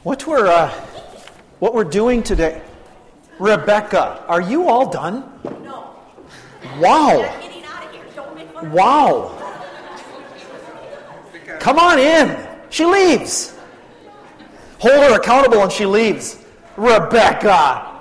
What we're doing today, Rebecca, are you all done? No. Wow. I'm getting out of here. Don't make fun of me. Wow. Come on in. She leaves. Hold her accountable and she leaves. Rebecca.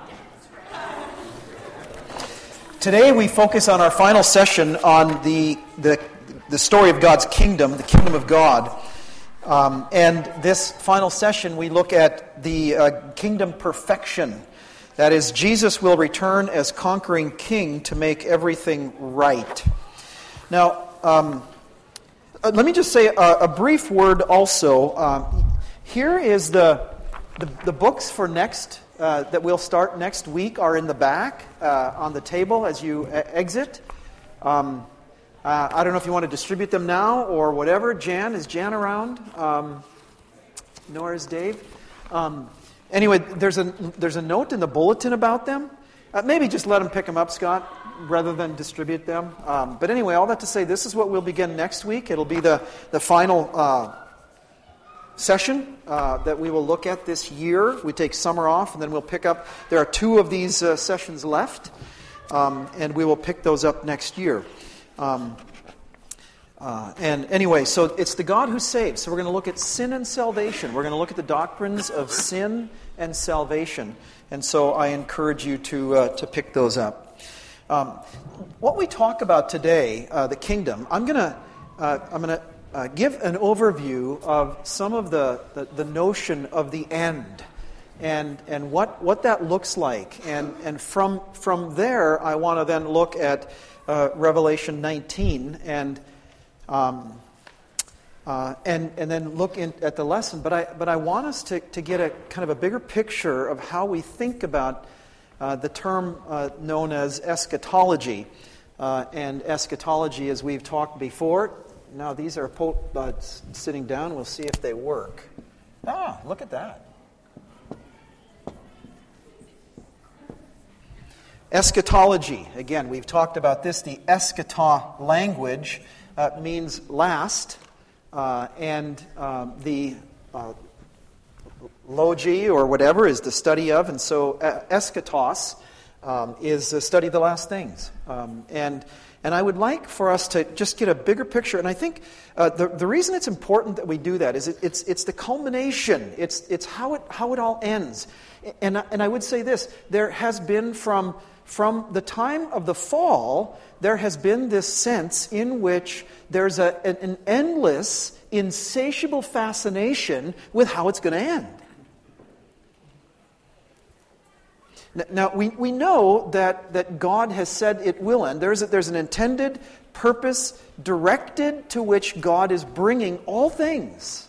Today we focus on our final session on the story of God's kingdom, the kingdom of God. And this final session, we look at the kingdom perfection. That is, Jesus will return as conquering king to make everything right. Now, let me just say a brief word also. Here is the books for next, that we'll start next week are in the back on the table as you exit. I don't know if you want to distribute them now or whatever. Is Jan around? Nor is Dave. Anyway, there's a note in the bulletin about them. Maybe just let them pick them up, Scott, rather than distribute them. But anyway, all that to say, this is what we'll begin next week. It'll be the final session that we will look at this year. We take summer off, and then we'll pick up. There are 2 of these sessions left, and we will pick those up next year. And anyway, so it's the God who saves. So we're going to look at sin and salvation. We're going to look at the doctrines of sin and salvation. And so I encourage you to pick those up. What we talk about today, the kingdom, I'm going to give an overview of some of the notion of the end and what that looks like. And from there, I want to then look at Revelation 19 and then look at the lesson. But I want us to get a kind of a bigger picture of how we think about the term known as eschatology. And eschatology, as we've talked before. Now these are sitting down. We'll see if they work. Look at that. Eschatology. Again, we've talked about this. The eschatology language means last, and the logi or whatever is the study of, and so eschatos is the study of the last things. And I would like for us to just get a bigger picture, and I think the reason it's important that we do that is it's the culmination. It's how it all ends. And I would say this: there has been from the time of the fall, there has been this sense in which there's an endless, insatiable fascination with how it's going to end. Now, we know that God has said it will end. There's an intended purpose directed to which God is bringing all things.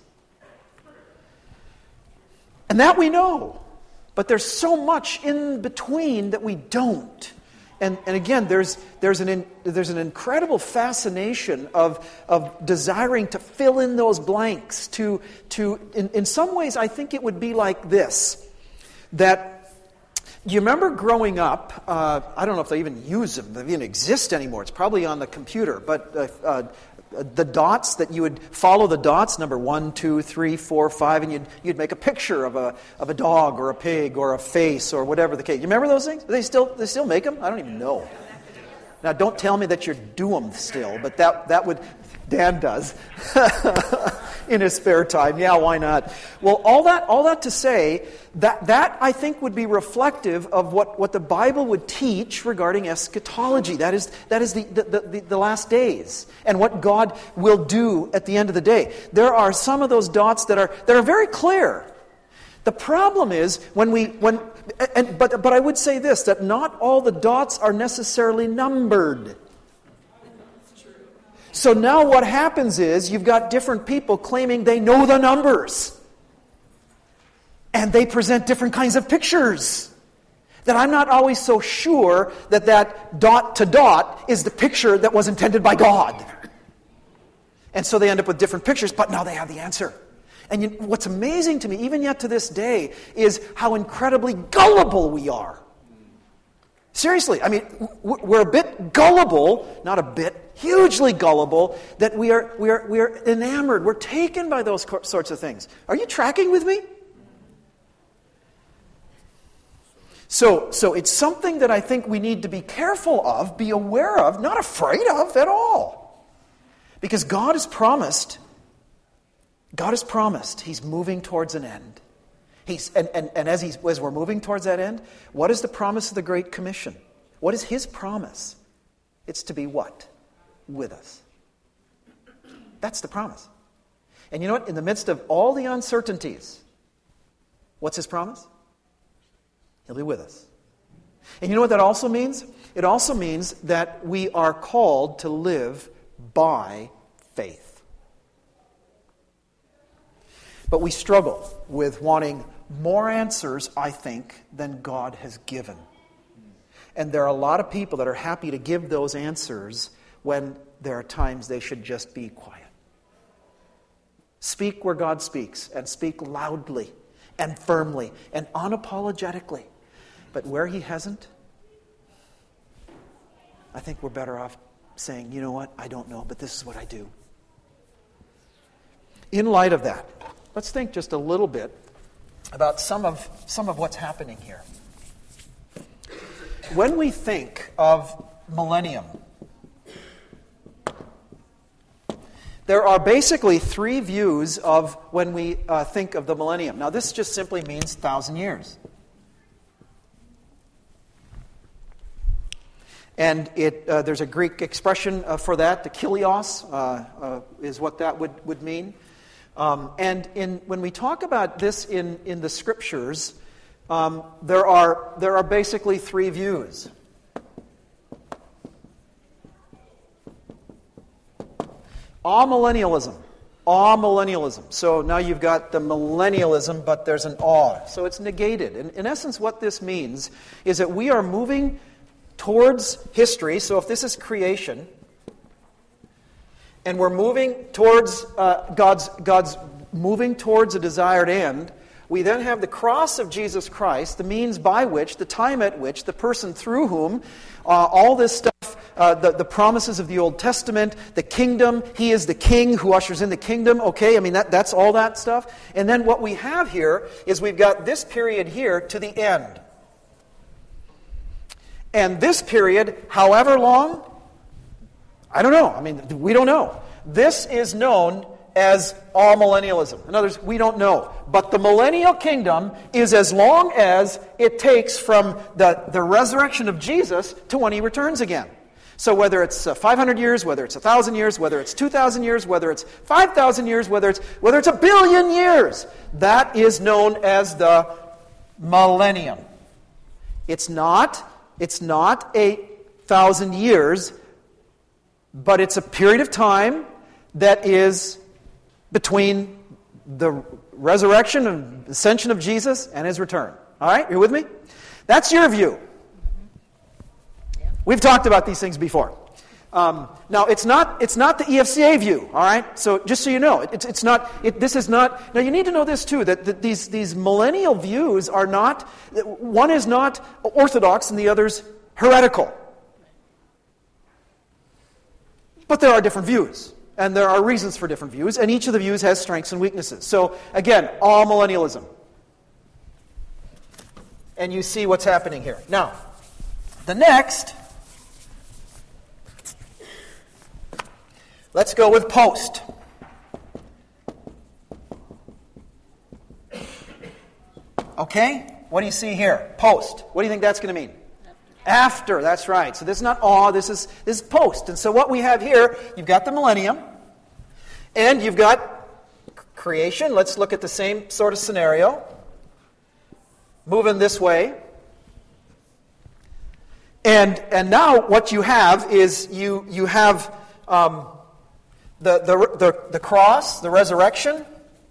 And that we know. But there's so much in between that we don't. And again, there's an incredible fascination of desiring to fill in those blanks. In some ways, I think it would be like this. That, do you remember growing up, I don't know if they even use them, they even exist anymore. It's probably on the computer. But the dots, that you would follow the dots, number 1, 2, 3, 4, 5, and you'd make a picture of a dog or a pig or a face or whatever the case. You remember those things? Do they still make them? I don't even know. Now, don't tell me that you do them still, but that would, Dan does in his spare time. Yeah, why not? Well, all that to say that I think would be reflective of what the Bible would teach regarding eschatology. That is the last days and what God will do at the end of the day. There are some of those dots that are very clear. The problem is but I would say this, that not all the dots are necessarily numbered. So now what happens is you've got different people claiming they know the numbers. And they present different kinds of pictures. That I'm not always so sure that dot to dot is the picture that was intended by God. And so they end up with different pictures, but now they have the answer. And what's amazing to me, even yet to this day, is how incredibly gullible we are. Seriously, I mean, we're a bit gullible, not a bit, hugely gullible, that we are enamored, we're taken by those sorts of things. Are you tracking with me? So it's something that I think we need to be careful of, be aware of, not afraid of at all. Because God has promised, He's moving towards an end. As we're moving towards that end, what is the promise of the Great Commission? What is His promise? It's to be what? With us. That's the promise. And you know what? In the midst of all the uncertainties, what's His promise? He'll be with us. And you know what that also means? It also means that we are called to live by faith. But we struggle with wanting more answers, I think, than God has given. And there are a lot of people that are happy to give those answers when there are times they should just be quiet. Speak where God speaks, and speak loudly and firmly and unapologetically. But where He hasn't, I think we're better off saying, you know what, I don't know, but this is what I do. In light of that, let's think just a little bit about some of what's happening here. When we think of millennium, there are basically three views of when we think of the millennium. Now, this just simply means 1,000 years. And there's a Greek expression for that. The kilios is what that would mean. When we talk about this in the Scriptures, there are basically three views. Amillennialism. Amillennialism. So now you've got the millennialism, but there's an awe. So it's negated. And in essence, what this means is that we are moving towards history. So if this is creation, and we're moving towards God's moving towards a desired end, we then have the cross of Jesus Christ, the means by which, the time at which, the person through whom all this stuff, the promises of the Old Testament, the kingdom, He is the king who ushers in the kingdom. Okay, I mean, that's all that stuff. And then what we have here is we've got this period here to the end. And this period, however long, I don't know. I mean, we don't know. This is known as amillennialism. In other words, we don't know. But the millennial kingdom is as long as it takes from the resurrection of Jesus to when He returns again. So whether it's 500 years, whether it's 1,000 years, whether it's 2,000 years, whether it's 5,000 years, whether it's 1 billion years, that is known as the millennium. It's not 1,000 years, but it's a period of time that is between the resurrection and ascension of Jesus and His return. All right? You with me? That's your view. We've talked about these things before. Now, it's not the EFCA view, all right? So just so you know, this is not... Now, you need to know this, too, that these millennial views are not... One is not orthodox and the other's heretical. But there are different views. And there are reasons for different views, and each of the views has strengths and weaknesses. So, again, amillennialism. And you see what's happening here. Now, the next... Let's go with post. Okay? What do you see here? Post. What do you think that's going to mean? After, that's right. So this is not awe, this is post. And so what we have here, you've got the millennium, and you've got creation. Let's look at the same sort of scenario. Moving this way. And now what you have is you have the cross, the resurrection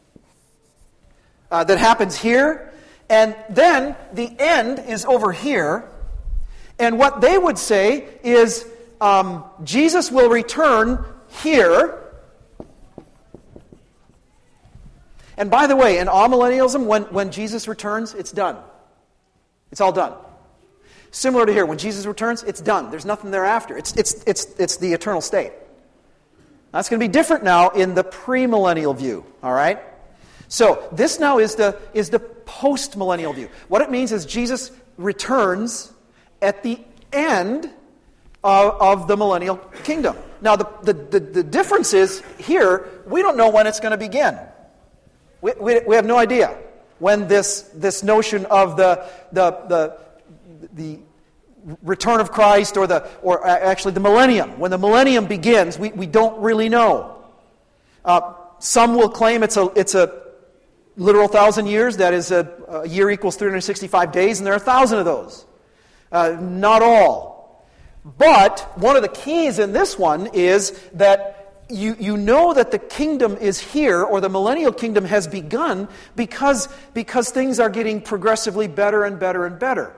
that happens here, and then the end is over here. And what they would say is Jesus will return here. And by the way, in amillennialism, when Jesus returns, it's done. It's all done. Similar to here, when Jesus returns, it's done. There's nothing thereafter. It's the eternal state. That's going to be different now in the premillennial view. All right. So this now is the post-millennial view. What it means is Jesus returns at the end of the millennial kingdom. Now, the difference is here, we don't know when it's going to begin. We have no idea when this notion of the return of Christ or actually the millennium, when the millennium begins, we don't really know. Some will claim it's a literal 1,000 years. That is, a year equals 365 days, and there are 1,000 of those. Not all. But one of the keys in this one is that you know that the kingdom is here, or the millennial kingdom has begun, because things are getting progressively better and better and better.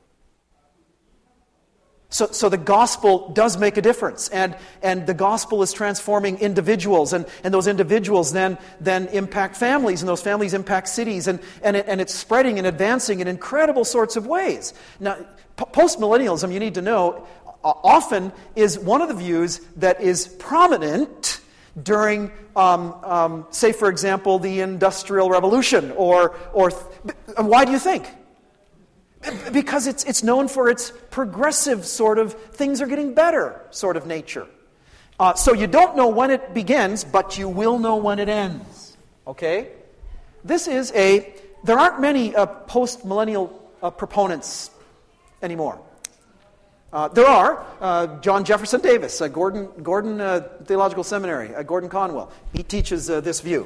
So the gospel does make a difference, and the gospel is transforming individuals, and those individuals then impact families, and those families impact cities, and it's spreading and advancing in incredible sorts of ways. Now, postmillennialism, you need to know, often is one of the views that is prominent during, say, for example, the Industrial Revolution, or why do you think? Because it's known for its progressive sort of, things are getting better sort of nature. So you don't know when it begins, but you will know when it ends. Okay? There aren't many post-millennial proponents anymore. There are. John Jefferson Davis, Gordon Theological Seminary, Gordon Conwell. He teaches this view.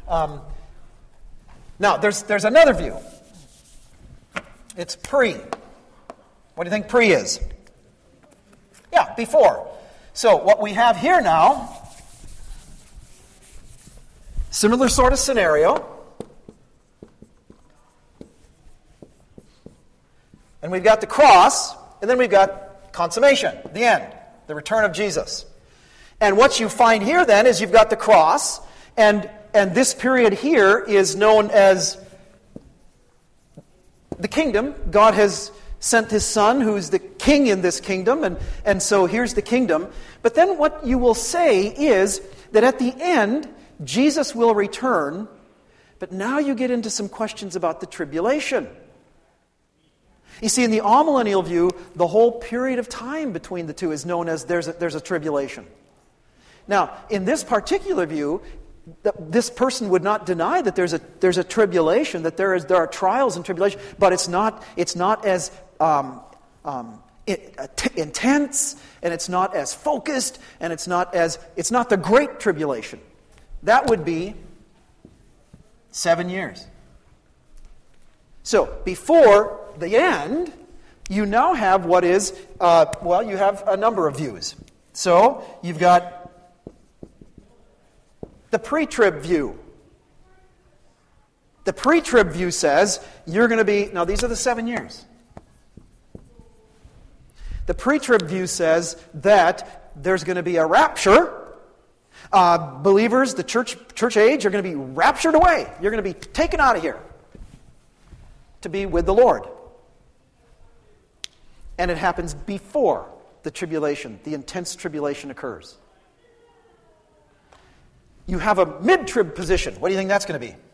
Now, there's another view. It's pre. What do you think pre is? Yeah, before. So what we have here now, similar sort of scenario. And we've got the cross, and then we've got consummation, the end, the return of Jesus. And what you find here then is you've got the cross, and this period here is known as the kingdom. God has sent His Son, who's the king in this kingdom, and so here's the kingdom. But then what you will say is that at the end, Jesus will return, but now you get into some questions about the tribulation. You see, in the amillennial view, the whole period of time between the two is known as there's a tribulation. Now, in this particular view, this person would not deny that there's a tribulation, that there are trials and tribulation, but it's not as intense, and it's not as focused, and it's not the great tribulation. That would be 7 years. So before the end, you now have what is you have a number of views. So you've got the pre-trib view. The pre-trib view says you're going to be... Now, these are the 7 years. The pre-trib view says that there's going to be a rapture. Believers, the church age, are going to be raptured away. You're going to be taken out of here to be with the Lord. And it happens before the tribulation, the intense tribulation occurs. You have a mid-trib position. What do you think that's going to be?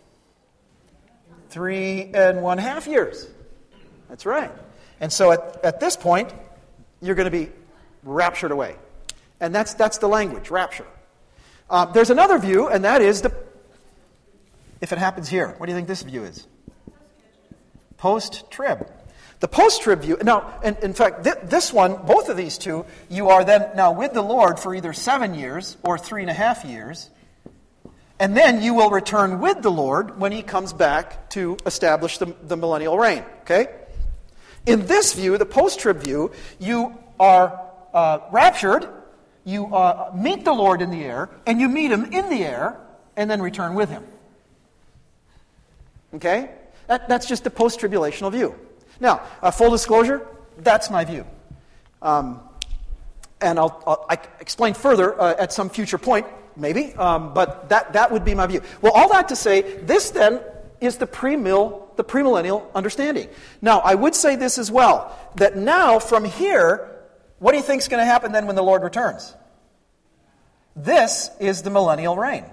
3.5 years. That's right. And so at this point, you're going to be raptured away. And that's the language, rapture. There's another view, and that is if it happens here. What do you think this view is? Post-trib. The post-trib view, now, in fact, this one, both of these two, you are then now with the Lord for either 7 years or 3.5 years. And then you will return with the Lord when He comes back to establish the millennial reign. Okay? In this view, the post-trib view, you are raptured, you meet the Lord in the air, and you meet Him in the air, and then return with Him. Okay? That's just the post-tribulational view. Now, full disclosure, that's my view. And I'll explain further at some future point, maybe, but that would be my view. Well, all that to say, this then is the premillennial understanding. Now, I would say this as well, that now from here, what do you think is going to happen then when the Lord returns? This is the millennial reign.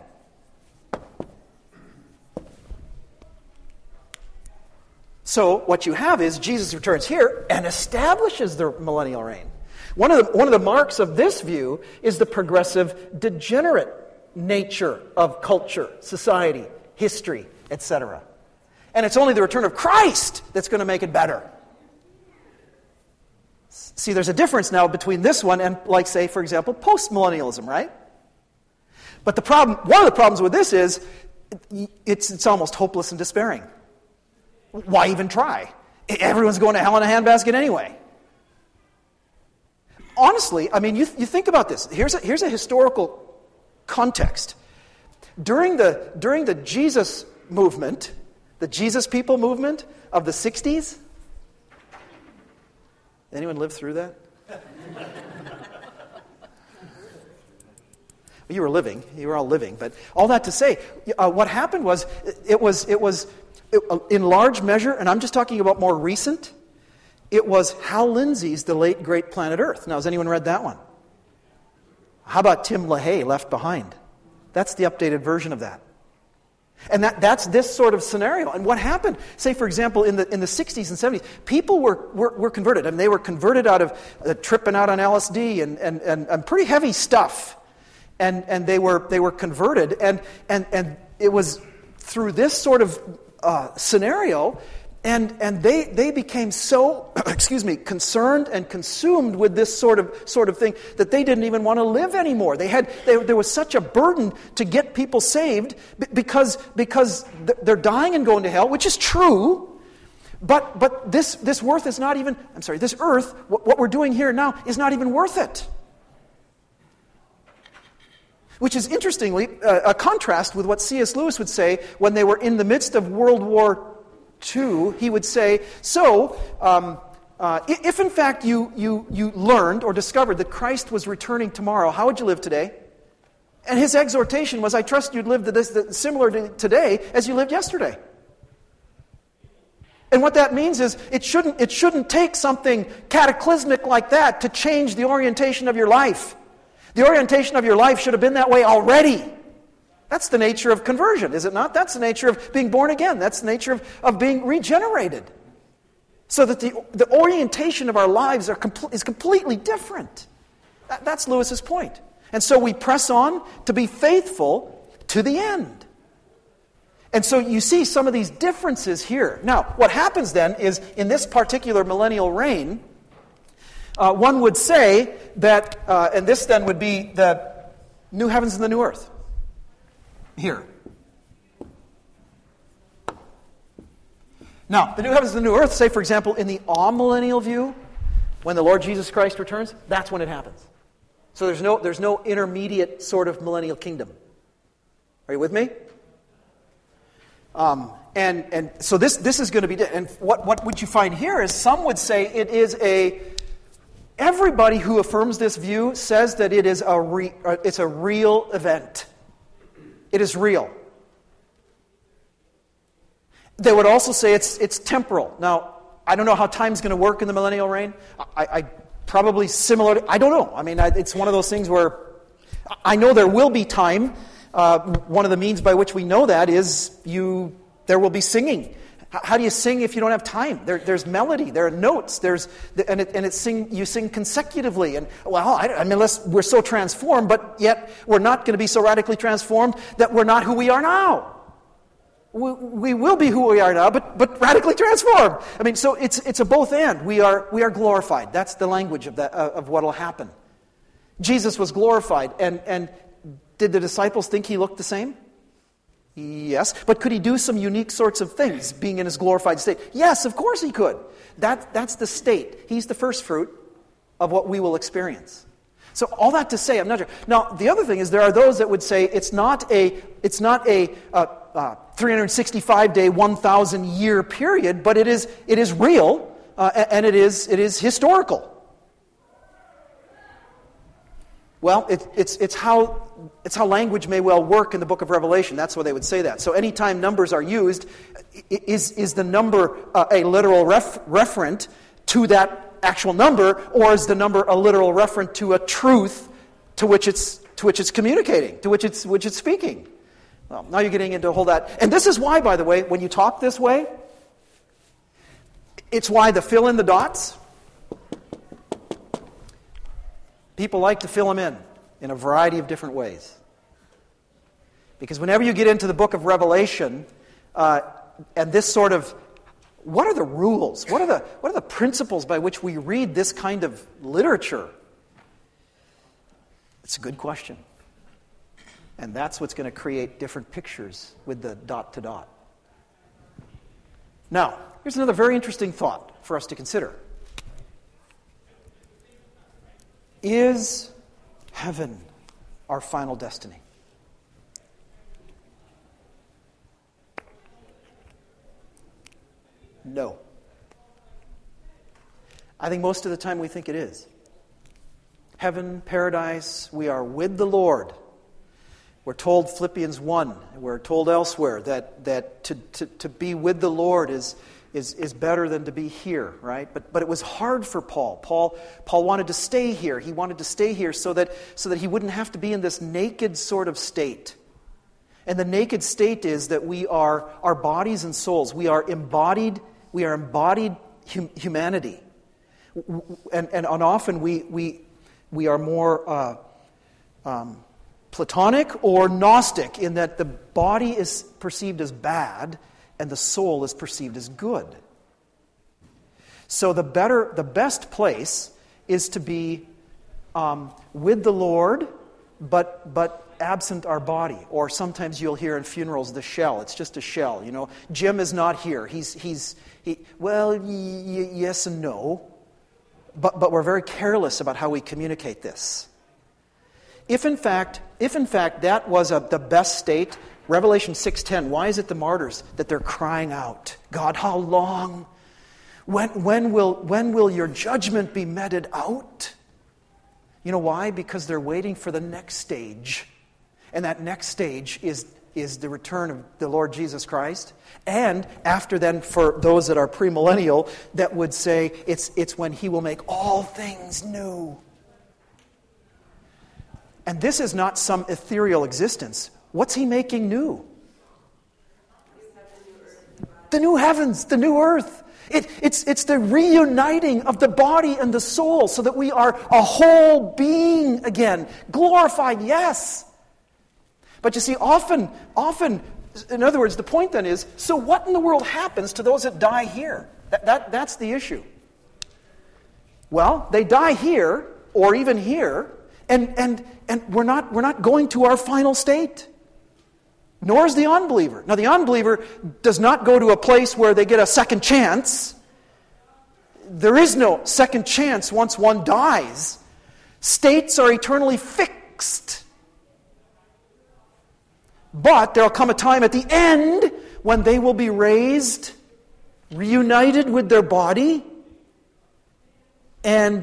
So what you have is Jesus returns here and establishes the millennial reign. One of the marks of this view is the progressive, degenerate nature of culture, society, history, etc. And it's only the return of Christ that's going to make it better. See, there's a difference now between this one and, like, say, for example, postmillennialism, right? But one of the problems with this is it's almost hopeless and despairing. Why even try? Everyone's going to hell in a handbasket anyway. Honestly, I mean, you think about this. Here's a historical context. During the Jesus movement, the Jesus people movement of the 60s, anyone live through that? You were living. You were all living. But all that to say, what happened was, it was in large measure, and I'm just talking about more recent, it was Hal Lindsey's The Late Great Planet Earth. Now, has anyone read that one? How about Tim LaHaye, Left Behind? That's the updated version of that. And that's this sort of scenario. And what happened, say, for example, in the 60s and 70s, people were converted. I mean, they were converted out of tripping out on LSD and pretty heavy stuff. And they were converted. And it was through this sort of scenario, and they became so concerned and consumed with this sort of thing that they didn't even want to live anymore. There was such a burden to get people saved because they're dying and going to hell, which is true. But this earth is not even. I'm sorry. This earth, what we're doing here now, is not even worth it. Which is, interestingly, a contrast with what C.S. Lewis would say when they were in the midst of World War II. He would say, if in fact you learned or discovered that Christ was returning tomorrow, how would you live today? And his exhortation was, I trust you'd live similar to today as you lived yesterday. And what that means is it shouldn't take something cataclysmic like that to change the orientation of your life. The orientation of your life should have been that way already. That's the nature of conversion, is it not? That's the nature of being born again. That's the nature of being regenerated. So that the orientation of our lives is completely different. That's Lewis's point. And so we press on to be faithful to the end. And so you see some of these differences here. Now, what happens then is, in this particular millennial reign, one would say that, and this then would be the new heavens and the new earth. Here. Now, the new heavens and the new earth, say, for example, in the amillennial view, when the Lord Jesus Christ returns, that's when it happens. So there's no intermediate sort of millennial kingdom. Are you with me? And so this is going to be, and what would you find here is some would say it is everybody who affirms this view says that it is it's a real event. It is real. They would also say it's temporal. Now, I don't know how time's going to work in the millennial reign. I probably similar. I don't know. I mean, it's one of those things where I know there will be time. One of the means by which we know that is there will be singing. How do you sing if you don't have time? There's melody, there are notes, you sing consecutively. And unless we're so transformed, but yet we're not going to be so radically transformed that we're not who we are now. We will be who we are now, but radically transformed. I mean, so it's a both and. We are glorified. That's the language of what will happen. Jesus was glorified, and did the disciples think he looked the same? Yes, but could he do some unique sorts of things, being in his glorified state? Yes, of course he could. That's the state. He's the first fruit of what we will experience. So all that to say, I'm not sure. Now, the other thing is there are those that would say it's not a 365-day, 1,000-year period, but it is real and it is historical. Well, it's how language may well work in the book of Revelation. That's why they would say that. So anytime numbers are used, is the number a literal referent to that actual number, or is the number a literal referent to a truth to which it's communicating, to which it's speaking? Well, now you're getting into a whole that. And this is why, by the way, when you talk this way, It's why the fill in the dots, people like to fill them in a variety of different ways. Because whenever you get into the book of Revelation, and this sort of, what are the rules? What are the principles by which we read this kind of literature? It's a good question. And that's what's going to create different pictures with the dot to dot. Now, here's another very interesting thought for us to consider. Is heaven our final destiny? No. I think most of the time we think it is. Heaven, paradise, we are with the Lord. We're told Philippians 1, we're told elsewhere that to be with the Lord is better than to be here, right? But it was hard for Paul. Paul wanted to stay here. He wanted to stay here so that he wouldn't have to be in this naked sort of state. And the naked state is that we are our bodies and souls. We are embodied humanity. And often we are more Platonic or Gnostic in that the body is perceived as bad and the soul is perceived as good. So the best place is to be with the Lord, but absent our body. Or sometimes you'll hear in funerals the shell. It's just a shell. You know, Jim is not here. Yes and no. But we're very careless about how we communicate this. If in fact that was the best state, Revelation 6:10, why is it the martyrs that they're crying out, God, how long? When will your judgment be meted out? You know why? Because they're waiting for the next stage. And that next stage is the return of the Lord Jesus Christ. And after then, for those that are premillennial, that would say it's when He will make all things new. And this is not some ethereal existence. What's He making new? The new heavens, the new earth. It's the reuniting of the body and the soul so that we are a whole being again. Glorified, yes. But you see, often, in other words, the point then is, so what in the world happens to those that die here? That's the issue. Well, they die here, or even here, and we're not going to our final state. Nor is the unbeliever. Now, the unbeliever does not go to a place where they get a second chance. There is no second chance once one dies. States are eternally fixed. But there will come a time at the end when they will be raised, reunited with their body, and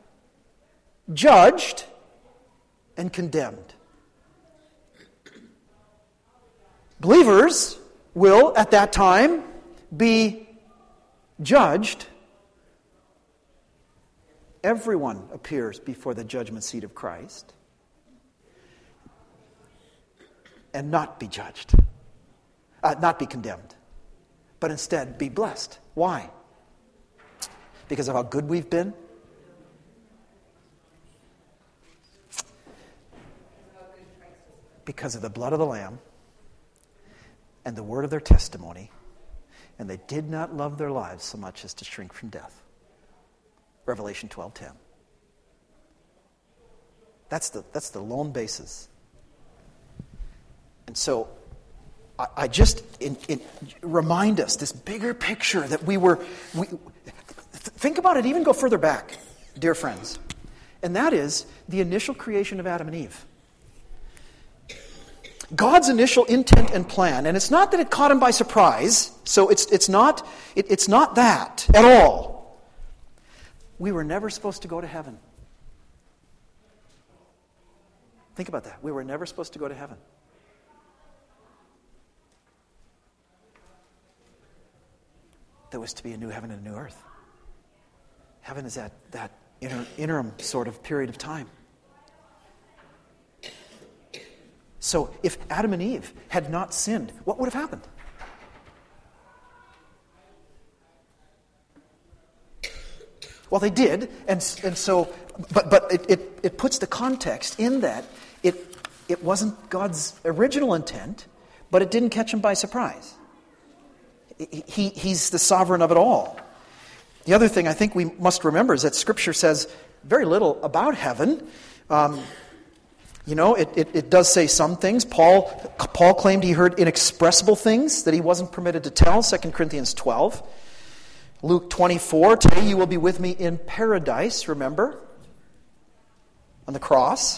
judged and condemned. Believers will, at that time, be judged. Everyone appears before the judgment seat of Christ and not be judged, not be condemned, but instead be blessed. Why? Because of how good we've been? Because of the blood of the Lamb and the word of their testimony, and they did not love their lives so much as to shrink from death. Revelation 12:10. That's the lone basis. And so I just remind us this bigger picture that we think about it, even go further back, dear friends. And that is the initial creation of Adam and Eve. God's initial intent and plan, and it's not that it caught him by surprise, so it's not that at all. We were never supposed to go to heaven. Think about that. We were never supposed to go to heaven. There was to be a new heaven and a new earth. Heaven is that interim sort of period of time. So if Adam and Eve had not sinned, what would have happened? Well, they did, and so, but it puts the context in that it wasn't God's original intent, but it didn't catch him by surprise. He's the sovereign of it all. The other thing I think we must remember is that Scripture says very little about heaven. It does say some things. Paul claimed he heard inexpressible things that he wasn't permitted to tell, 2 Corinthians 12. Luke 24, today you will be with me in paradise, remember? On the cross.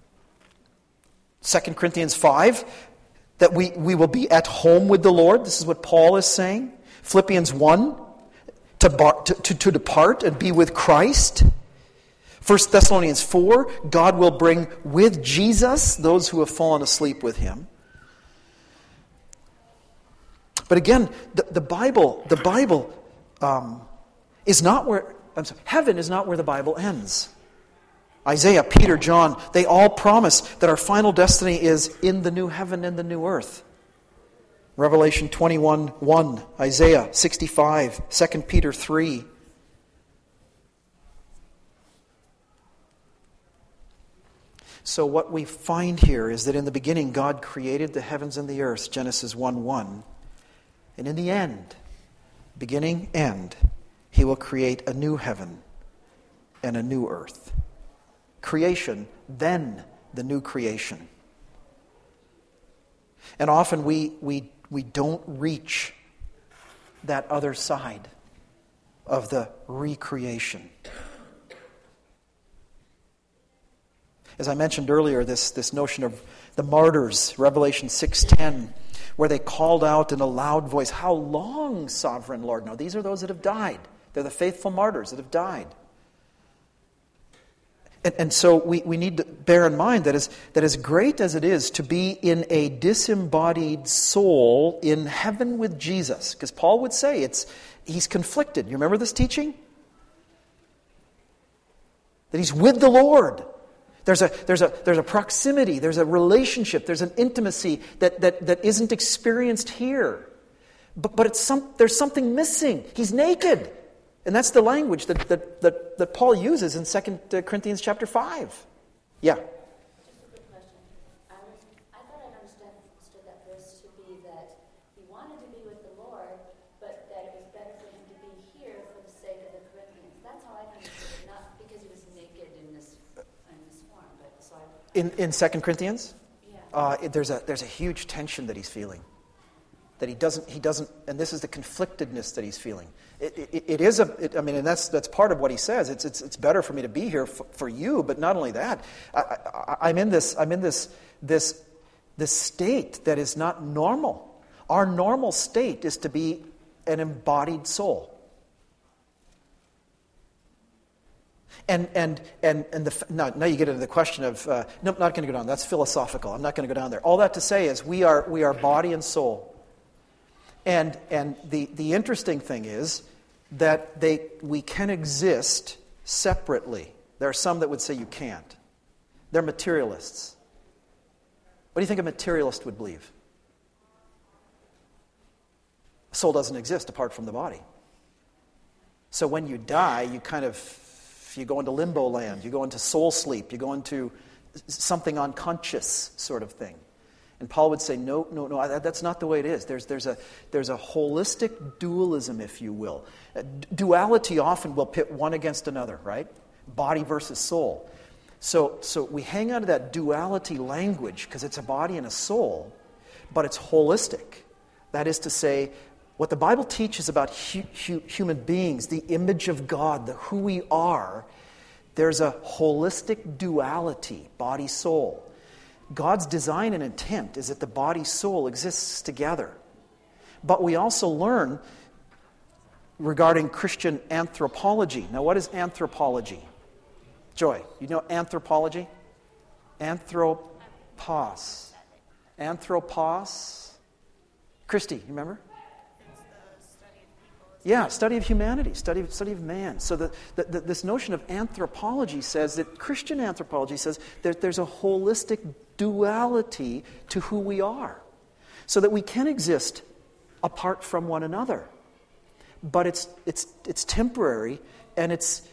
2 Corinthians 5, that we will be at home with the Lord. This is what Paul is saying. Philippians 1, to depart and be with Christ. 1 Thessalonians 4, God will bring with Jesus those who have fallen asleep with him. But again, the Bible is not where, heaven is not where the Bible ends. Isaiah, Peter, John, they all promise that our final destiny is in the new heaven and the new earth. Revelation 21:1, Isaiah 65, 2 Peter 3. So what we find here is that in the beginning God created the heavens and the earth, Genesis 1:1. And in the end, beginning, end, he will create a new heaven and a new earth. Creation, then the new creation. And often we don't reach that other side of the recreation. As I mentioned earlier, this notion of the martyrs, Revelation 6:10, where they called out in a loud voice, "How long, sovereign Lord?" Now, these are those that have died. They're the faithful martyrs that have died. And so we need to bear in mind that as great as it is to be in a disembodied soul in heaven with Jesus, because Paul would say he's conflicted. You remember this teaching? That he's with the Lord. There's a proximity, there's a relationship, there's an intimacy that isn't experienced here. But there's something missing. He's naked. And that's the language that Paul uses in 2 Corinthians chapter 5. Yeah. Just a quick question. I thought I understood that verse to be that he wanted to be with the Lord, but that it was better for him to be here for the sake of the Corinthians. That's how I understood it, not because he was naked in this form. But so In 2 Corinthians? Yeah. There's a huge tension that he's feeling. That he doesn't, and this is the conflictedness that he's feeling. And that's part of what he says. It's better for me to be here for you, but not only that, I'm in this state that is not normal. Our normal state is to be an embodied soul. Now you get into the question of no, I'm not going to go down. That's philosophical. I'm not going to go down there. All that to say is we are body and soul. And the interesting thing is that we can exist separately. There are some that would say you can't. They're materialists. What do you think a materialist would believe? A soul doesn't exist apart from the body. So when you die, you go into limbo land, you go into soul sleep, you go into something unconscious sort of thing. And Paul would say, no, that's not the way it is. There's a holistic dualism, if you will. Duality often will pit one against another, right? Body versus soul. So we hang on to that duality language because it's a body and a soul, but it's holistic. That is to say, what the Bible teaches about human beings, the image of God, who we are, there's a holistic duality, body-soul. God's design and intent is that the body-soul exists together. But we also learn regarding Christian anthropology. Now, what is anthropology? Joy, you know anthropology? Anthropos. Anthropos. Christy, you remember? Yeah, study of humanity, study of man. So this notion of anthropology says that Christian anthropology says that there's a holistic duality to who we are, so that we can exist apart from one another. But it's temporary, and it's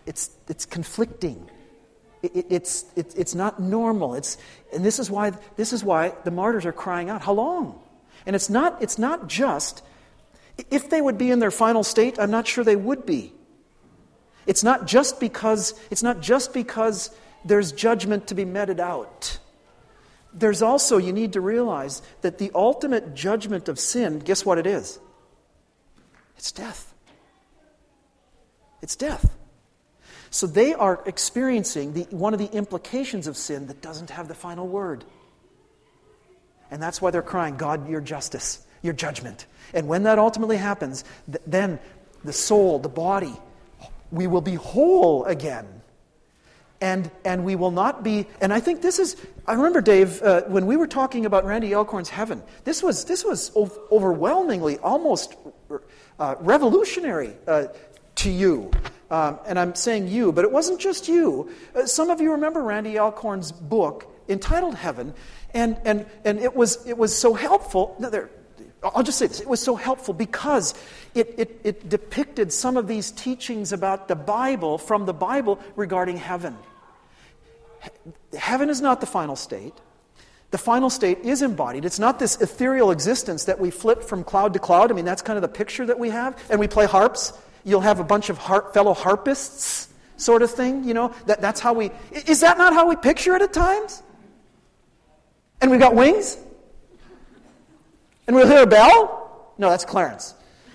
it's conflicting. It's not normal. And this is why the martyrs are crying out, how long? And it's not just, if they would be in their final state, I'm not sure they would be. It's not just because there's judgment to be meted out. There's also, you need to realize that the ultimate judgment of sin, guess what it is? It's death. It's death. So they are experiencing one of the implications of sin that doesn't have the final word. And that's why they're crying, God, your justice, your judgment. And when that ultimately happens, then the soul, the body, we will be whole again. And we will not be, and I think this is, I remember, Dave, when we were talking about Randy Alcorn's heaven, this was overwhelmingly, almost revolutionary to you. And I'm saying you, but it wasn't just you. Some of you remember Randy Alcorn's book entitled Heaven, and it was so helpful. I'll just say this. It was so helpful because it depicted some of these teachings about the Bible, from the Bible, regarding heaven. Heaven is not the final state. The final state is embodied. It's not this ethereal existence that we flip from cloud to cloud. I mean, that's kind of the picture that we have. And we play harps. You'll have a bunch of fellow harpists sort of thing, you know. That's how we... Is that not how we picture it at times? And we've got wings? And we'll hear a bell? No, that's Clarence.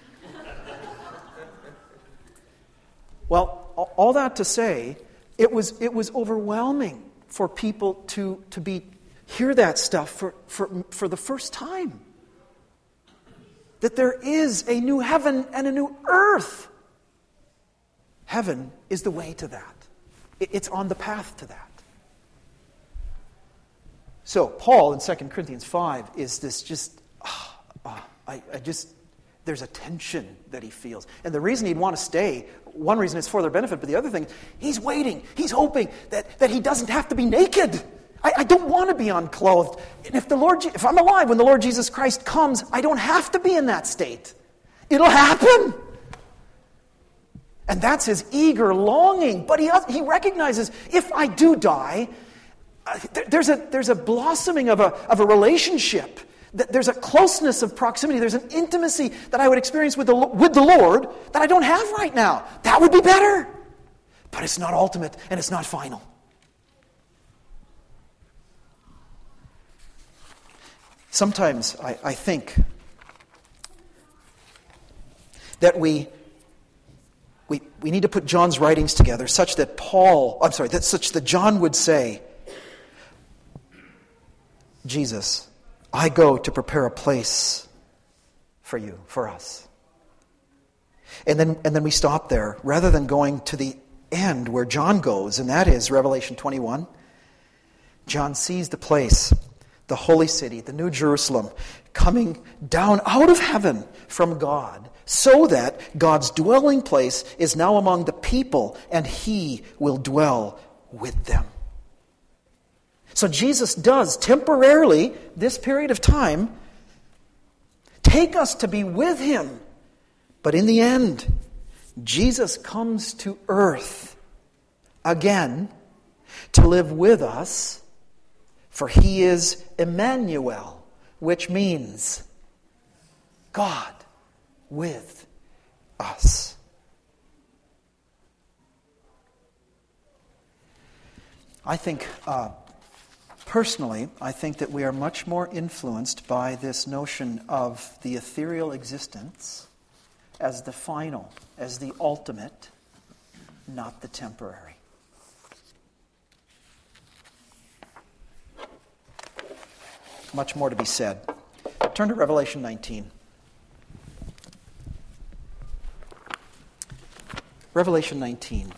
Well, all that to say, it was overwhelming for people to hear that stuff for the first time. That there is a new heaven and a new earth. Heaven is the way to that. It's on the path to that. So Paul in 2 Corinthians 5 is this just, there's a tension that he feels. And the reason he'd want to stay, one reason is for their benefit, but the other thing, he's waiting, he's hoping that he doesn't have to be naked. I don't want to be unclothed. And if I'm alive when the Lord Jesus Christ comes, I don't have to be in that state. It'll happen. And that's his eager longing. But he recognizes, if I do die, there's a blossoming of a relationship. There's a closeness of proximity. There's an intimacy that I would experience with the Lord that I don't have right now. That would be better. But it's not ultimate and it's not final. Sometimes I think that we need to put John's writings together such that John would say, Jesus, I go to prepare a place for you, for us. And then we stop there, rather than going to the end where John goes, and that is Revelation 21. John sees the place, the holy city, the New Jerusalem, coming down out of heaven from God, so that God's dwelling place is now among the people, and He will dwell with them. So Jesus does temporarily, this period of time, take us to be with Him. But in the end, Jesus comes to earth again to live with us, for He is Emmanuel, which means God with us. I think... Personally, I think that we are much more influenced by this notion of the ethereal existence as the final, as the ultimate, not the temporary. Much more to be said. Turn to Revelation 19. Revelation 19.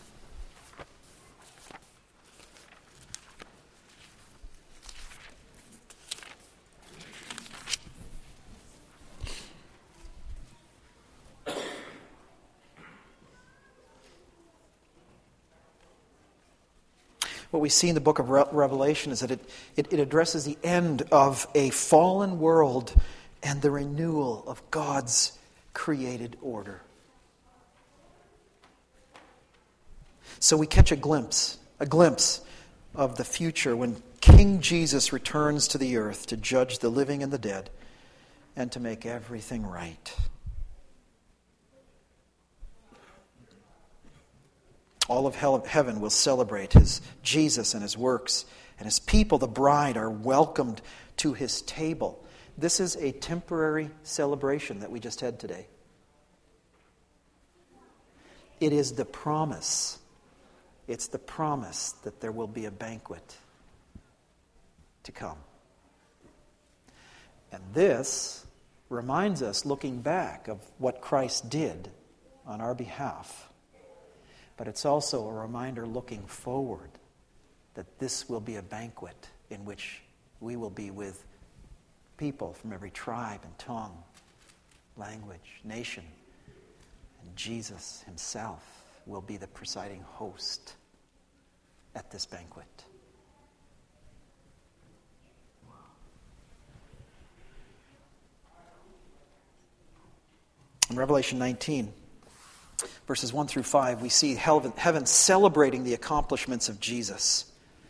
What we see in the book of Revelation is that it addresses the end of a fallen world and the renewal of God's created order. So we catch a glimpse of the future when King Jesus returns to the earth to judge the living and the dead and to make everything right. All of heaven will celebrate his Jesus and his works, and his people, the bride, are welcomed to his table. This is a temporary celebration that we just had today. It is the promise. It's the promise that there will be a banquet to come. And this reminds us, looking back, of what Christ did on our behalf. But it's also a reminder looking forward that this will be a banquet in which we will be with people from every tribe and tongue, language, nation. And Jesus himself will be the presiding host at this banquet. In Revelation 19, verses 1 through 5, we see heaven celebrating the accomplishments of Jesus.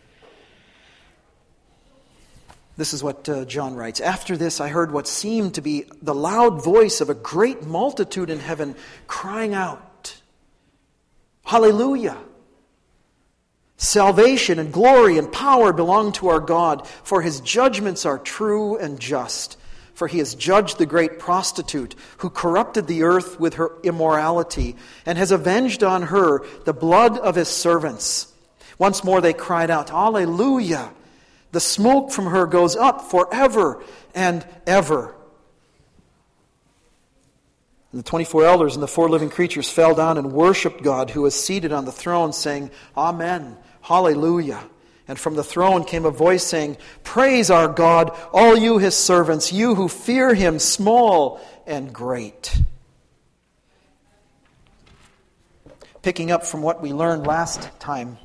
This is what John writes. After this, I heard what seemed to be the loud voice of a great multitude in heaven crying out, Hallelujah! Salvation and glory and power belong to our God, for his judgments are true and just. For he has judged the great prostitute who corrupted the earth with her immorality and has avenged on her the blood of his servants. Once more they cried out, Alleluia! The smoke from her goes up forever and ever. And the 24 elders and the 4 living creatures fell down and worshipped God who is seated on the throne, saying, Amen, Hallelujah. And from the throne came a voice saying, Praise our God, all you his servants, you who fear him, small and great. Picking up from what we learned last time,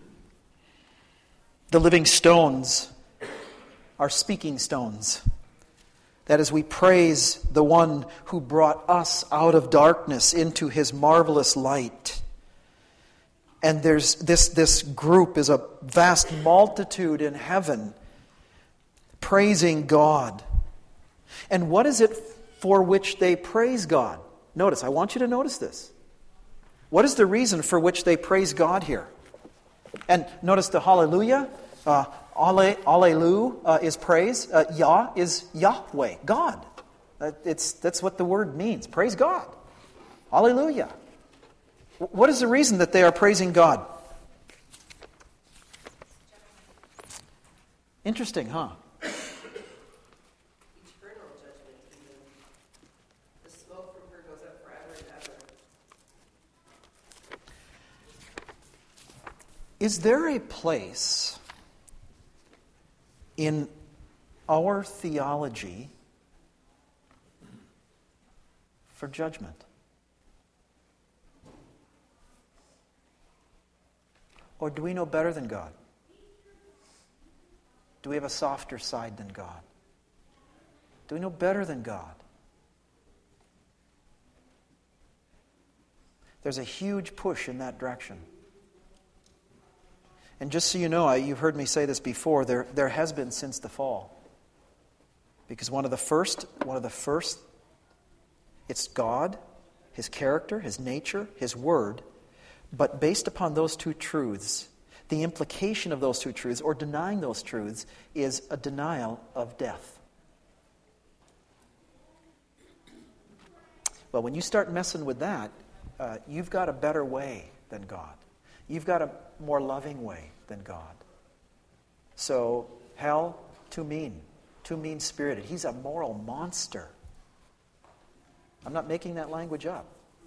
the living stones are speaking stones. That is, we praise the one who brought us out of darkness into his marvelous light. And there's this group is a vast multitude in heaven praising God. And what is it for which they praise God? Notice, I want you to notice this. What is the reason for which they praise God here? And notice the hallelujah. Allelu is praise. Yah is Yahweh, God. That's what the word means. Praise God. Hallelujah. What is the reason that they are praising God? Interesting, huh? Eternal judgment, even. The smoke from her goes up forever and ever. Is there a place in our theology for judgment? Or do we know better than God? Do we have a softer side than God? Do we know better than God? There's a huge push in that direction. And just so you know, you've heard me say this before, there has been since the fall. Because one of the first, it's God, his character, his nature, his word. But based upon those two truths, the implication of those two truths, or denying those truths, is a denial of death. Well, when you start messing with that, you've got a better way than God. You've got a more loving way than God. So, hell, too mean-spirited. He's a moral monster. I'm not making that language up.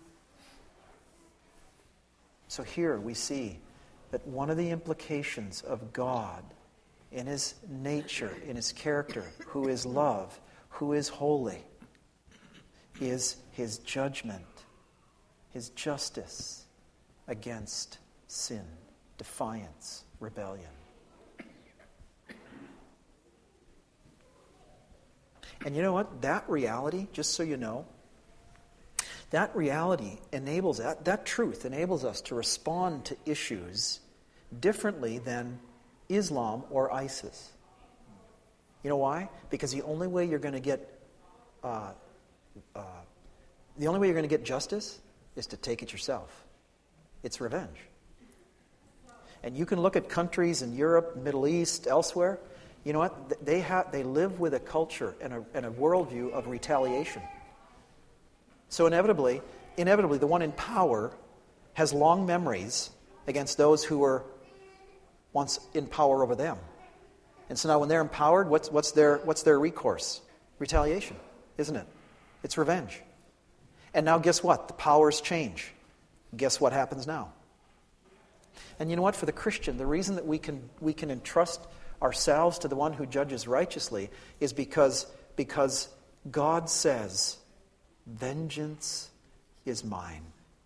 So here we see that one of the implications of God in his nature, in his character, who is love, who is holy, is his judgment, his justice against sin, defiance, rebellion. And you know what? That reality, just so you know, That reality enables, that truth enables us to respond to issues differently than Islam or ISIS. You know why? Because the only way you're going to get justice is to take it yourself. It's revenge. And you can look at countries in Europe, Middle East, elsewhere. You know what? They live with a culture and a worldview of retaliation. So inevitably, the one in power has long memories against those who were once in power over them. And so now when they're empowered, what's their recourse? Retaliation, isn't it? It's revenge. And now guess what? The powers change. Guess what happens now? And you know what? For the Christian, the reason that we can entrust ourselves to the one who judges righteously is because God says, vengeance is mine.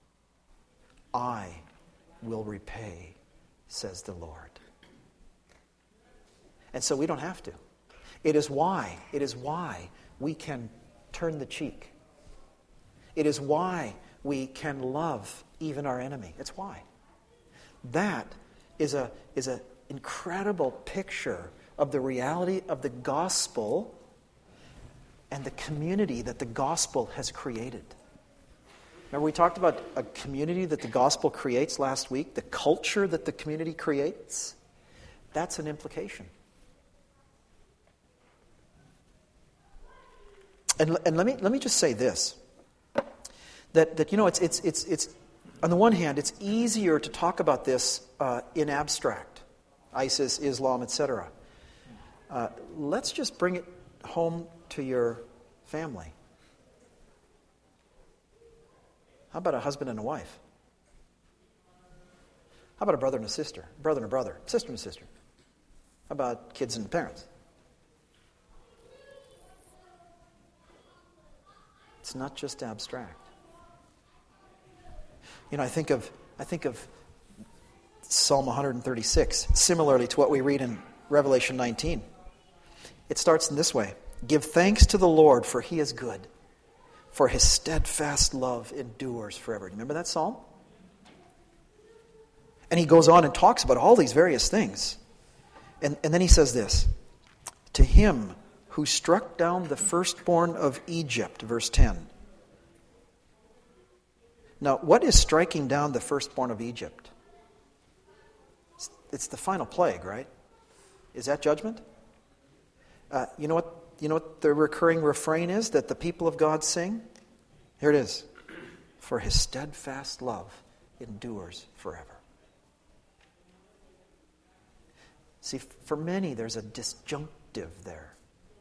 I will repay, says the Lord. And so we don't have to. It is why we can turn the cheek. It is why we can love even our enemy. It's why. That is an incredible picture of the reality of the gospel and the community that the gospel has created. Remember, we talked about a community that the gospel creates last week, the culture that the community creates. That's an implication. And let me just say this, that you know, it's on the one hand, it's easier to talk about this in abstract, ISIS, Islam, etc. Let's just bring it home to your family. How about a husband and a wife? How about a brother and a sister? Brother and a brother, sister and a sister? How about kids and parents? It's not just abstract. You know, I think of Psalm 136, similarly to what we read in Revelation 19. It starts in this way: give thanks to the Lord, for he is good, for his steadfast love endures forever. Do you remember that psalm? And he goes on and talks about all these various things. And then he says this: to him who struck down the firstborn of Egypt, verse 10. Now, what is striking down the firstborn of Egypt? It's the final plague, right? Is that judgment? You know what the recurring refrain is that the people of God sing? Here it is. For his steadfast love endures forever. See, for many, there's a disjunctive there.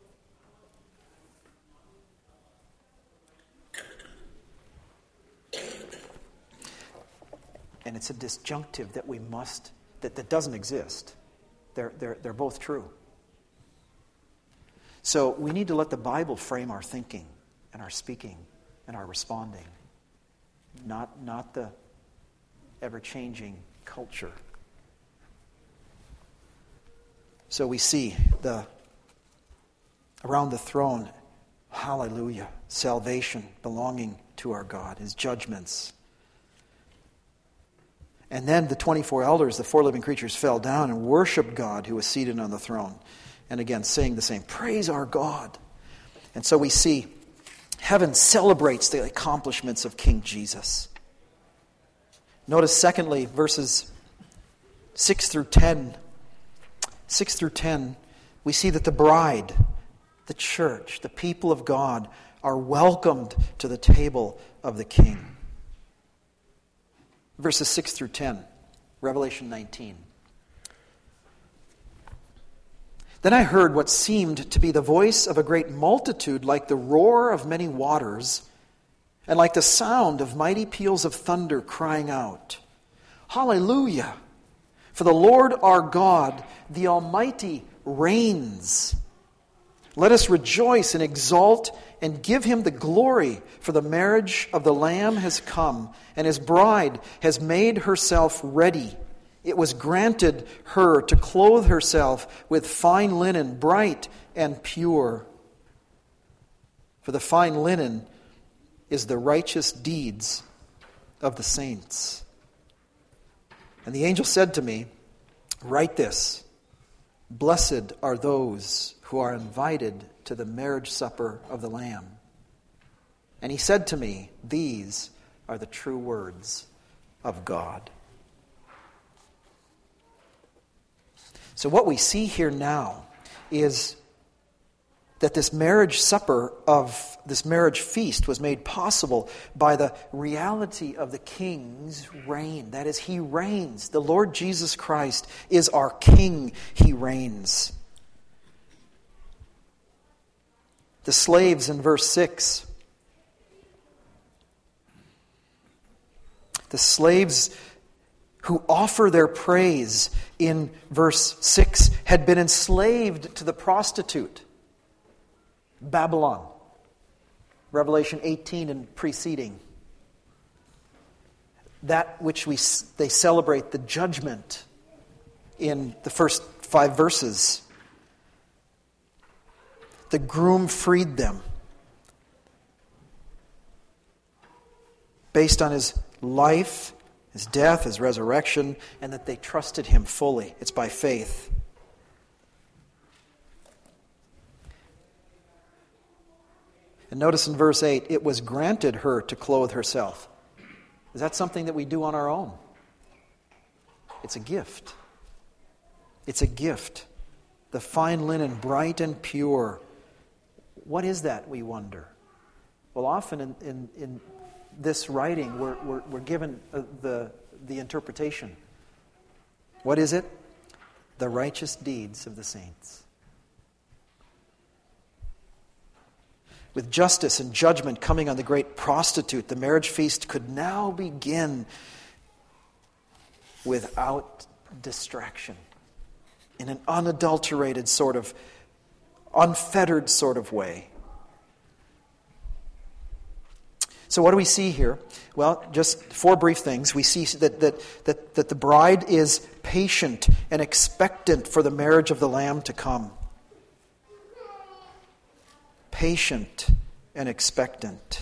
And it's a disjunctive that that doesn't exist. They're both true. So we need to let the Bible frame our thinking and our speaking and our responding, not the ever-changing culture. So we see around the throne, hallelujah, salvation belonging to our God, his judgments. And then the 24 elders, the four living creatures, fell down and worshiped God who was seated on the throne. And again, saying the same, praise our God. And so we see heaven celebrates the accomplishments of King Jesus. Notice secondly, verses 6 through 10. 6 through 10, we see that the bride, the church, the people of God are welcomed to the table of the King. Verses 6 through 10, Revelation 19. Then I heard what seemed to be the voice of a great multitude, like the roar of many waters, and like the sound of mighty peals of thunder, crying out, Hallelujah! For the Lord our God, the Almighty, reigns. Let us rejoice and exult and give him the glory, for the marriage of the Lamb has come, and his bride has made herself ready. It was granted her to clothe herself with fine linen, bright and pure. For the fine linen is the righteous deeds of the saints. And the angel said to me, write this, blessed are those who are invited to the marriage supper of the Lamb. And he said to me, these are the true words of God. So what we see here now is that this marriage supper of this marriage feast was made possible by the reality of the King's reign. That is, He reigns. The Lord Jesus Christ is our King. He reigns. The slaves in verse 6. The slaves who offer their praise in verse 6 had been enslaved to the prostitute, Babylon. Revelation 18 and preceding. That which they celebrate, the judgment in the first 5 verses. The groom freed them based on His life, His death, His resurrection, and that they trusted Him fully. It's by faith. And notice in verse 8, it was granted her to clothe herself. Is that something that we do on our own? It's a gift. It's a gift. The fine linen, bright and pure. What is that, we wonder? Well, often in this writing, we're given the interpretation. What is it? The righteous deeds of the saints. With justice and judgment coming on the great prostitute, the marriage feast could now begin without distraction, in an unadulterated sort of, unfettered sort of way. So what do we see here? Well, just 4 brief things. We see that the bride is patient and expectant for the marriage of the Lamb to come. Patient and expectant.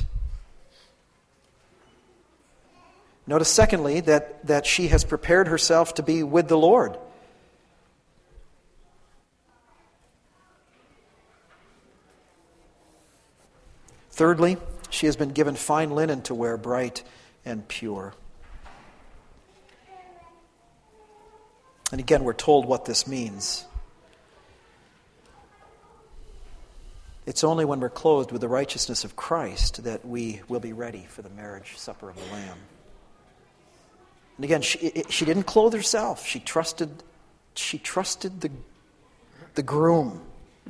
Notice, secondly, that she has prepared herself to be with the Lord. Thirdly, she has been given fine linen to wear, bright and pure. And again, we're told what this means. It's only when we're clothed with the righteousness of Christ that we will be ready for the marriage supper of the Lamb. And again, she didn't clothe herself. She trusted the groom.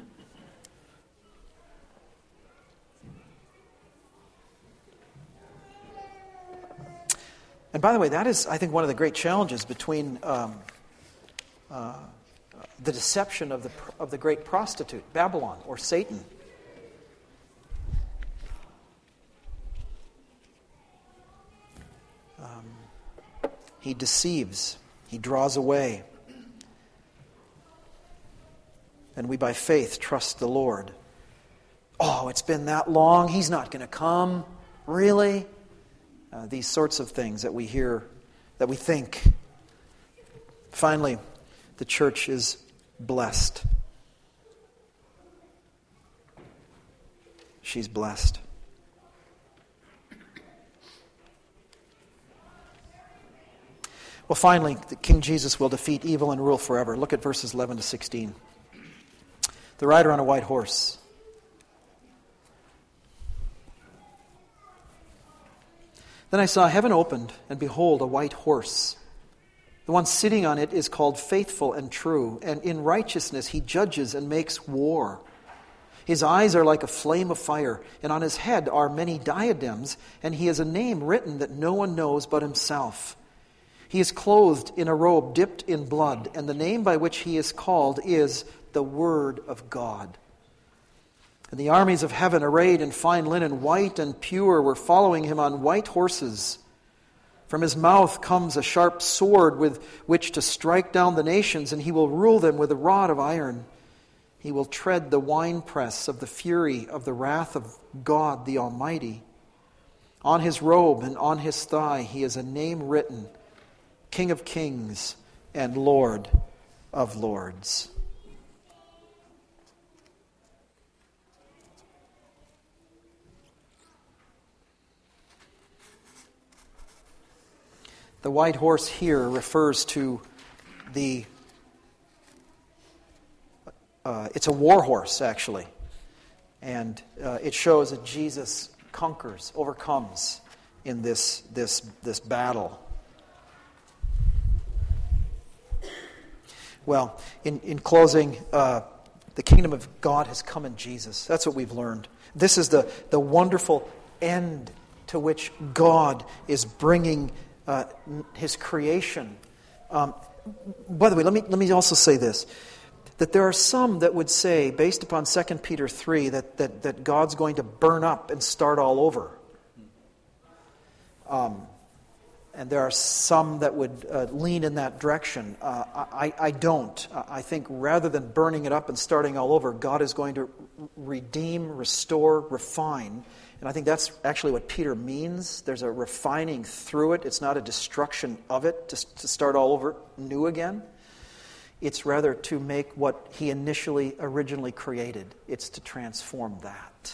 And by the way, that is, I think, one of the great challenges between the deception of the great prostitute, Babylon, or Satan. He deceives. He draws away. And we, by faith, trust the Lord. Oh, it's been that long. He's not going to come. Really? These sorts of things that we hear, that we think. Finally, the church is blessed. She's blessed. Well, finally, King Jesus will defeat evil and rule forever. Look at verses 11 to 16. The rider on a white horse. Then I saw heaven opened, and behold, a white horse. The one sitting on it is called Faithful and True, and in righteousness he judges and makes war. His eyes are like a flame of fire, and on his head are many diadems, and he has a name written that no one knows but himself. He is clothed in a robe dipped in blood, and the name by which he is called is the Word of God. And the armies of heaven, arrayed in fine linen, white and pure, were following him on white horses. From his mouth comes a sharp sword with which to strike down the nations, and he will rule them with a rod of iron. He will tread the winepress of the fury of the wrath of God the Almighty. On his robe and on his thigh he has a name written, King of Kings and Lord of Lords. The white horse here refers to it's a war horse, actually. And it shows that Jesus conquers, overcomes in this battle. Well, in closing, the kingdom of God has come in Jesus. That's what we've learned. This is the wonderful end to which God is bringing His creation. By the way, let me also say this. That there are some that would say, based upon 2 Peter 3, that God's going to burn up and start all over. And there are some that would lean in that direction. I don't. I think rather than burning it up and starting all over, God is going to redeem, restore, refine. And I think that's actually what Peter means. There's a refining through it. It's not a destruction of it to start all over new again. It's rather to make what he originally created. It's to transform that.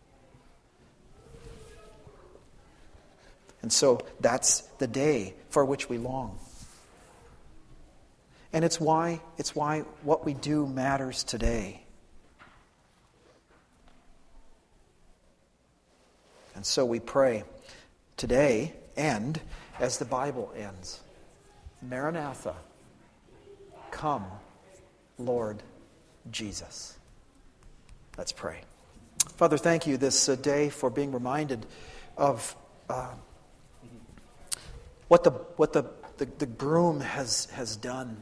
And so that's the day for which we long. And it's why what we do matters today. And so we pray today and as the Bible ends. Maranatha. Come, Lord Jesus. Let's pray. Father, thank you this day for being reminded of what the groom has done.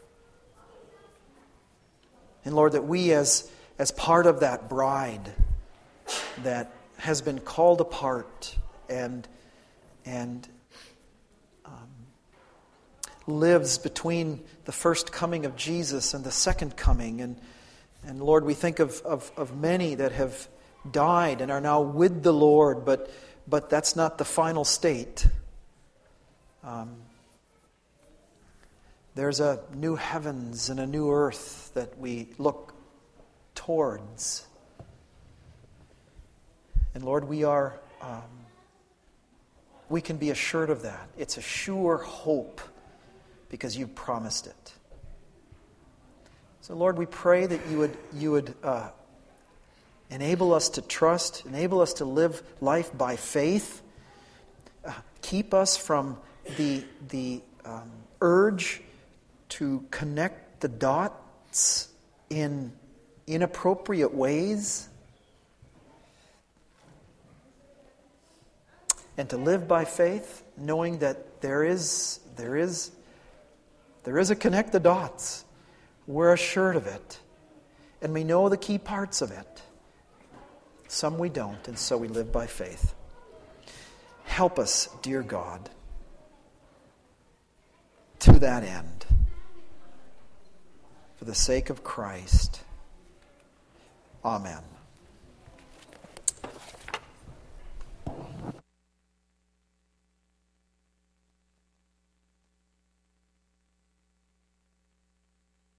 And Lord, that we as part of that bride that has been called apart and lives between the first coming of Jesus and the second coming. And Lord, we think of many that have died and are now with the Lord, but that's not the final state. There's a new heavens and a new earth that we look towards. And Lord, we can be assured of that. It's a sure hope because you've promised it. So Lord, we pray that you would enable us to trust, enable us to live life by faith, keep us from the urge to connect the dots in inappropriate ways, and to live by faith, knowing that there is a connect the dots. We're assured of it. And we know the key parts of it. Some we don't, and so we live by faith. Help us, dear God, to that end. For the sake of Christ. Amen.